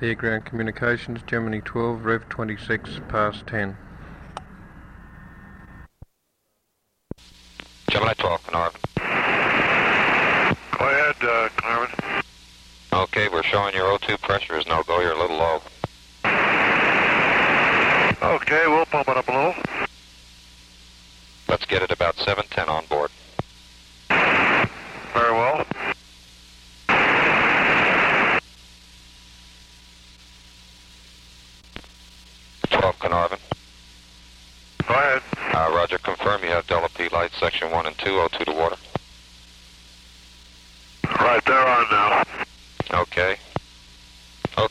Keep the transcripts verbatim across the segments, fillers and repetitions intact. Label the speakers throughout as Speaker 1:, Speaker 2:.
Speaker 1: Air Ground Communications, Gemini twelve, Rev twenty-six, past ten.
Speaker 2: Gemini twelve, Carnarvon.
Speaker 3: Go ahead, uh, Carnarvon.
Speaker 2: Okay, we're showing your O two pressure is no go. You're a little low.
Speaker 3: Okay, we'll pump it up a little.
Speaker 2: Let's get it about seven ten on board.
Speaker 3: Very well.
Speaker 2: twelve, Carnarvon.
Speaker 3: Go ahead.
Speaker 2: Uh, Roger, confirm you have Delta P lights, section one and two, O two to water.
Speaker 3: Right, they're on now.
Speaker 2: Okay. Oh.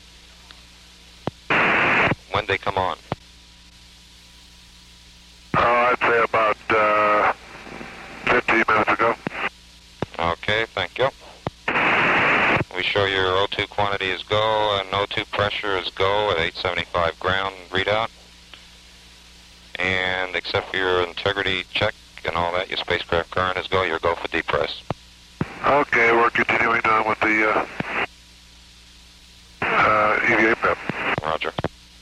Speaker 2: When they come on?
Speaker 3: Oh, I'd say about uh, fifteen minutes ago.
Speaker 2: Okay, thank you. We show your O two quantity is go and O two pressure is go at eight seventy-five ground readout. And except for your integrity check and all that, your spacecraft current is go, you're go for depress.
Speaker 3: Okay, we're continuing on with the uh, uh, E V A P E P.
Speaker 2: Roger.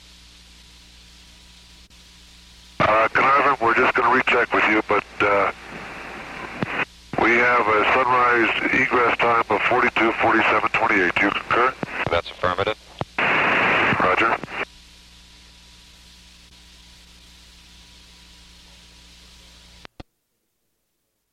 Speaker 3: Uh, Carnarvon, we're just going to recheck with you, but uh, we have a sunrise egress time of forty-two forty-seven twenty-eight. Do you concur?
Speaker 2: That's affirmative.